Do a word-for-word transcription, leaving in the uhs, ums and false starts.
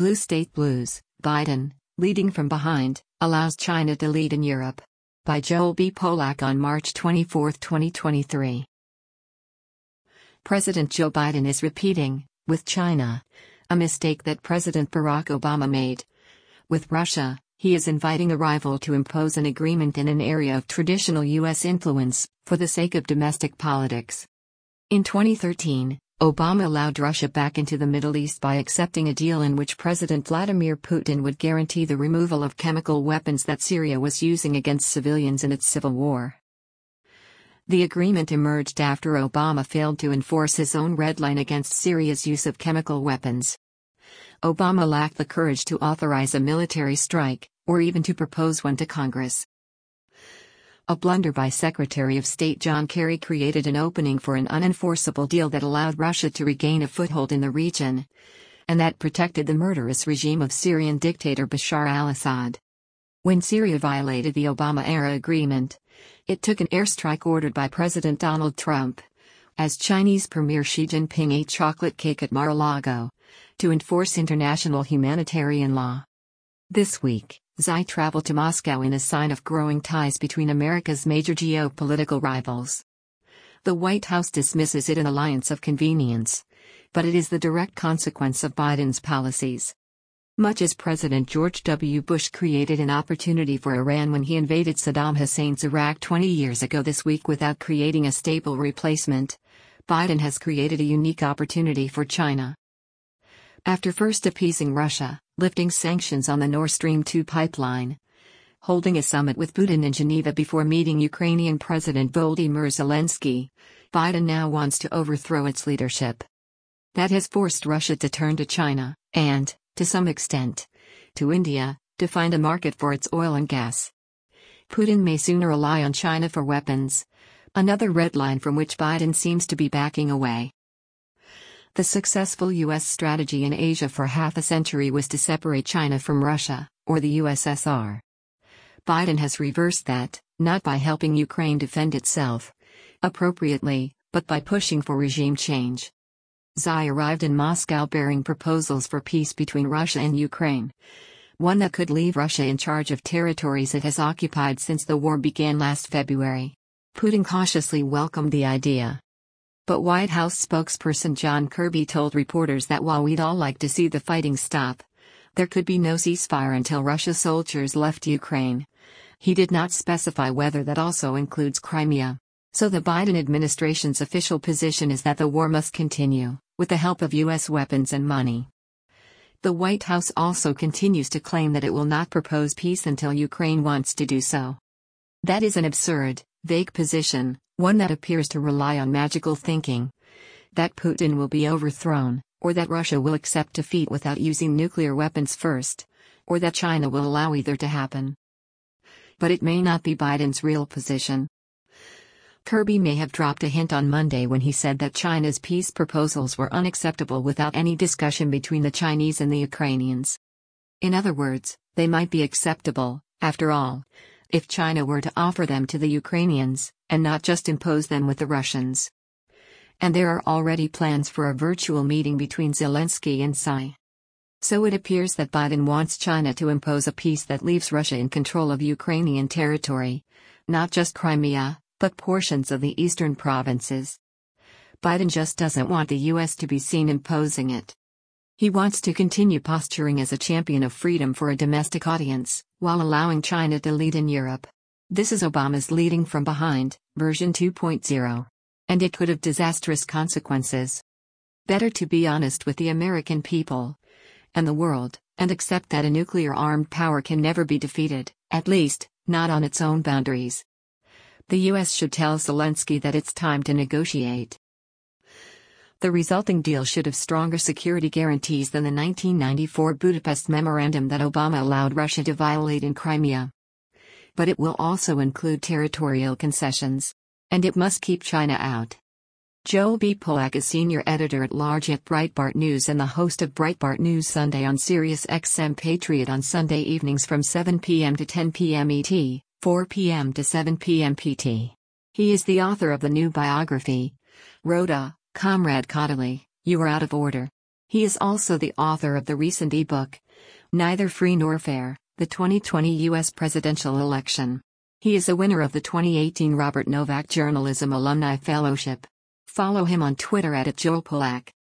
Blue State Blues, Biden, leading from behind, allows China to lead in Europe. By Joel B. Polak on March twenty-fourth, twenty twenty-three. President Joe Biden is repeating, with China, a mistake that President Barack Obama made. With Russia, he is inviting a rival to impose an agreement in an area of traditional U S influence, for the sake of domestic politics. In twenty thirteen, Obama allowed Russia back into the Middle East by accepting a deal in which President Vladimir Putin would guarantee the removal of chemical weapons that Syria was using against civilians in its civil war. The agreement emerged after Obama failed to enforce his own red line against Syria's use of chemical weapons. Obama lacked the courage to authorize a military strike, or even to propose one to Congress. A blunder by Secretary of State John Kerry created an opening for an unenforceable deal that allowed Russia to regain a foothold in the region, and that protected the murderous regime of Syrian dictator Bashar al-Assad. When Syria violated the Obama-era agreement, it took an airstrike ordered by President Donald Trump, as Chinese Premier Xi Jinping ate chocolate cake at Mar-a-Lago, to enforce international humanitarian law. This week, Xi traveled to Moscow in a sign of growing ties between America's major geopolitical rivals. The White House dismisses it an alliance of convenience, but it is the direct consequence of Biden's policies. Much as President George W. Bush created an opportunity for Iran when he invaded Saddam Hussein's Iraq twenty years ago this week without creating a stable replacement, Biden has created a unique opportunity for China. After first appeasing Russia, lifting sanctions on the Nord Stream two pipeline, holding a summit with Putin in Geneva before meeting Ukrainian President Volodymyr Zelensky, Biden now wants to overthrow its leadership. That has forced Russia to turn to China, and, to some extent, to India, to find a market for its oil and gas. Putin may sooner rely on China for weapons, another red line from which Biden seems to be backing away. The successful U S strategy in Asia for half a century was to separate China from Russia, or the U S S R. Biden has reversed that, not by helping Ukraine defend itself, appropriately, but by pushing for regime change. Xi arrived in Moscow bearing proposals for peace between Russia and Ukraine, one that could leave Russia in charge of territories it has occupied since the war began last February. Putin cautiously welcomed the idea. But White House spokesperson John Kirby told reporters that while we'd all like to see the fighting stop, there could be no ceasefire until Russia's soldiers left Ukraine. He did not specify whether that also includes Crimea. So the Biden administration's official position is that the war must continue, with the help of U S weapons and money. The White House also continues to claim that it will not propose peace until Ukraine wants to do so. That is an absurd, vague position, one that appears to rely on magical thinking. That Putin will be overthrown, or that Russia will accept defeat without using nuclear weapons first, or that China will allow either to happen. But it may not be Biden's real position. Kirby may have dropped a hint on Monday when he said that China's peace proposals were unacceptable without any discussion between the Chinese and the Ukrainians. In other words, they might be acceptable, after all, if China were to offer them to the Ukrainians, and not just impose them with the Russians. And there are already plans for a virtual meeting between Zelensky and Xi. So it appears that Biden wants China to impose a peace that leaves Russia in control of Ukrainian territory, not just Crimea, but portions of the eastern provinces. Biden just doesn't want the U S to be seen imposing it. He wants to continue posturing as a champion of freedom for a domestic audience, while allowing China to lead in Europe. This is Obama's leading from behind, version two point oh. And it could have disastrous consequences. Better to be honest with the American people and the world, and accept that a nuclear-armed power can never be defeated, at least, not on its own boundaries. The U S should tell Zelensky that it's time to negotiate. The resulting deal should have stronger security guarantees than the nineteen ninety-four Budapest Memorandum that Obama allowed Russia to violate in Crimea. But it will also include territorial concessions. And it must keep China out. Joel B. Polak is senior editor-at-large at Breitbart News and the host of Breitbart News Sunday on Sirius X M Patriot on Sunday evenings from seven p m to ten p m E T, four p m to seven p m P T. He is the author of the new biography, Rhoda, Comrade Caudalie, You Are Out of Order. He is also the author of the recent ebook, Neither Free Nor Fair, the twenty twenty U S Presidential Election. He is a winner of the twenty eighteen Robert Novak Journalism Alumni Fellowship. Follow him on Twitter at, at Joel Pollack.